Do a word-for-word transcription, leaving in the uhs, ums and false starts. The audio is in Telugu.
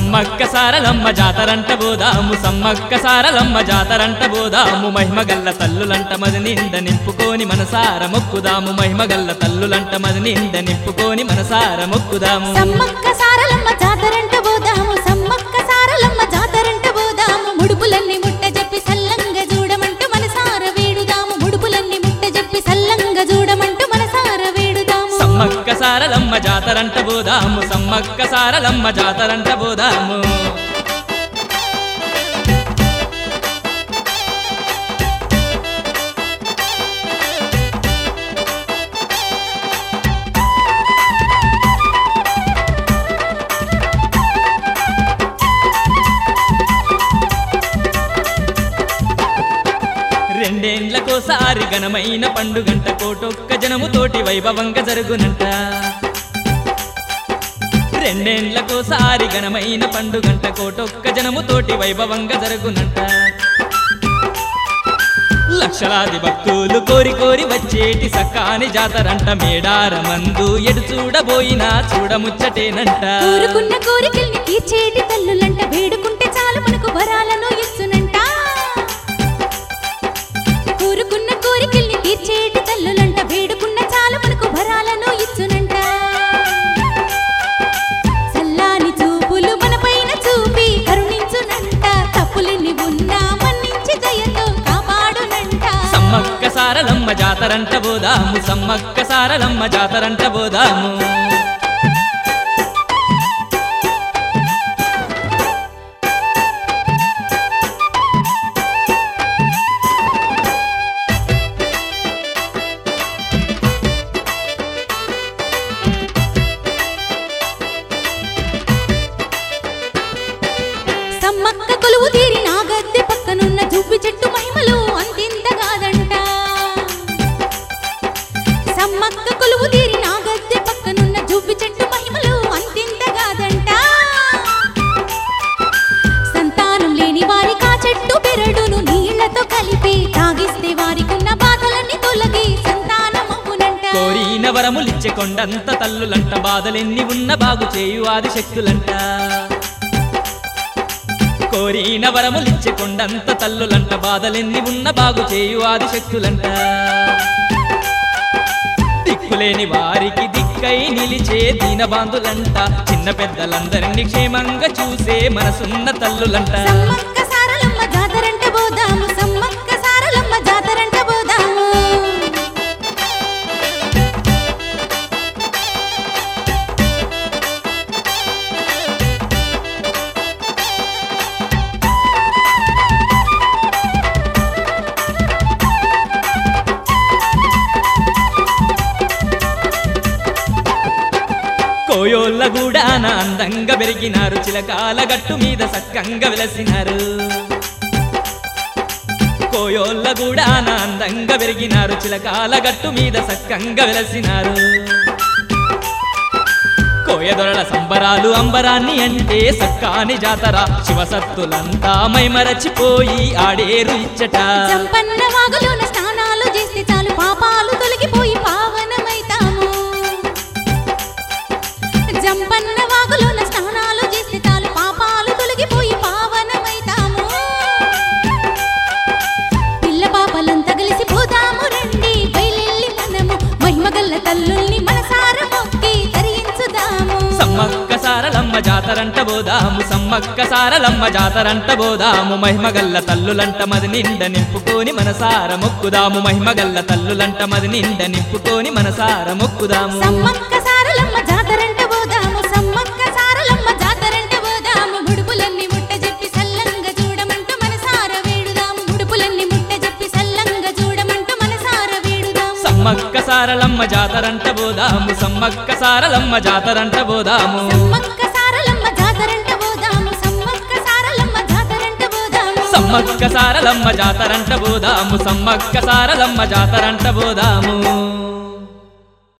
సమ్మక్క సారలమ్మ జాతరంట బోదాము సమ్మక్క సారలమ్మ జాతరంట బోదాము మహిమగల్ల తల్లులంట మది నిండ నింపుకొని మనసార మొక్కుదాము మహిమగల్ల తల్లులంట మది నిండ నింపుకొని మనసార మొక్కుదాము సమ్మక్క సారలమ్మ జాతరంట బోదాము సమ్మక్క సారలమ్మ జాతరంట బోదాము ముడుపులన్నీ ముట్ట చెప్పి సల్లంగా చూడమంటూ మనసార వేడుదాము ముడుపులన్నీ ముట్ట చెప్పి సల్లంగా చూడమంటూ మనసార వేడుదాము సమ్మక్క సారలమ్మ జాతరంట బోదాము సమ్మక్క సారలమ్మ జాతరంట బోదాము రెండేండ్లకోసారి ఘనమైన పండుగంట కోటొక్క జనముతోటి వైభవంగా జరుగునంట రెండేండ్లకోసారి ఘనమైన పండుగంట కోటొక్క జనముతోటి వైభవంగా జరుగునంట లక్షలాది భక్తులు కోరి కోరి వచ్చేటి సక్కాని జాతరంట మేడారమందు ఎడు చూడబోయినా చూడముచ్చటేనంట కోరుకున్న కోరికల్ని తీర్చేటి తల్లులంట వేడుకుంటే చాలు మనకు వరాలను ఇచ్చునంట కోరుకున్న కోరికల్ని తీర్చేటి తల్లులంట వేడుకున్న చాలు మనకు వరాలను ఇచ్చునంట సల్లాని చూపులు మనపైన చూపి కరుణించునంట తప్పులెన్ని ఉన్నా మన్నించి దయతో కాపాడునంట సమ్మక్క సారలమ్మ జాతరంట బోదాము సమ్మక్క సారలమ్మ జాతరంట బోదాము సమ్మక్క కొలువు తీరి నా గద్దె పక్కనున్న జువ్వి చెట్టు మహిమలు అంతింత కాదంట సమ్మక్క కొలువు తీరి నా గద్దె పక్కనున్న జువ్వి చెట్టు మహిమలు అంతింత కాదంట సంతానం లేని వారికి ఆ చెట్టు పెరడును నీళ్లతో కలిపి తాగిస్తే వారికున్న బాధలన్నీ తొలగి సంతానం అవ్వునంట కోరిన వరములిచ్చే కొండంత తల్లులంట బాధలెన్ని ఉన్న బాగు చేయు ఆది శక్తులంట కోరిన వరములిచ్చే కొండంత తల్లులంట బాధలెన్ని ఉన్న బాగు చేయు ఆది శక్తులంట దిక్కులేని వారికి దిక్కై నిలిచే దీనబాంధులంట చిన్న పెద్దలందరినీ క్షేమంగా చూసే మనసున్న తల్లులంట సమ్మక్క సారలమ్మ జాతరంట బోదాము సమ్మక్క సారలమ్మ జాతరంట బోదాము కోయోళ్ళ గూడాన అందంగా పెరిగినారు చిలకాల గట్టు మీద సక్కంగా వెలసినారు కోయోళ్ళ గూడాన అందంగా పెరిగినారు చిలకాల గట్టు మీద సక్కంగా వెలసినారు కోయదొరల సంబరాలు అంబరాన్ని అంటే సక్కాని జాతర శివసత్తులంతా మైమరచిపోయి ఆడేరు ఇచ్చట జంపన్న వాగులోన స్నానాలు చేస్తే చాలు పాపాలు తొలగిపోయి పావనమైతాము జంపన్న వాగులోన స్నానాలు చేస్తే చాలు పాపాలు తొలగిపోయి పావనమైతాము పిల్ల పాపలంతా కలిసి పోదాము రండి బయలెల్లి మనము మహిమగల్ల తల్లుల్ని మనసార మొక్కి తరించుదాము సమ్మక్క సారలమ్మ జాతరంట బోదాము సమ్మక్క సారలమ్మ జాతరంట బోదాము మహిమగల్ల తల్లులంట మది నిండ నింపుకొని మనసార మొక్కుదాము మహిమగల్ల తల్లులంట మది నిండ నింపుకొని మనసార మొక్కుదాము సమ్మక్క సారలమ్మ జాతరంట బోదాము సమ్మక్క సారలమ్మ జాతరంట బోదాము ముడుపులన్నీ ముట్ట చెప్పి సల్లంగా చూడమంటూ మనసార వేడుదాము ముడుపులన్నీ ముట్ట చెప్పి సల్లంగా చూడమంటూ మనసార వేడుదాము సమ్మక్క సారలమ్మ జాతరంట బోదాము సమ్మక్క సారలమ్మ జాతరంట బోదాము సమ్మక్క సారలమ్మ జాతరంట బోదాము సమ్మక్క సారలమ్మ జాతరంట బోదాము సమ్మక్క సారలమ్మ జాతరంట బోదాము సమ్మక్క సారలమ్మ జాతరంట బోదాము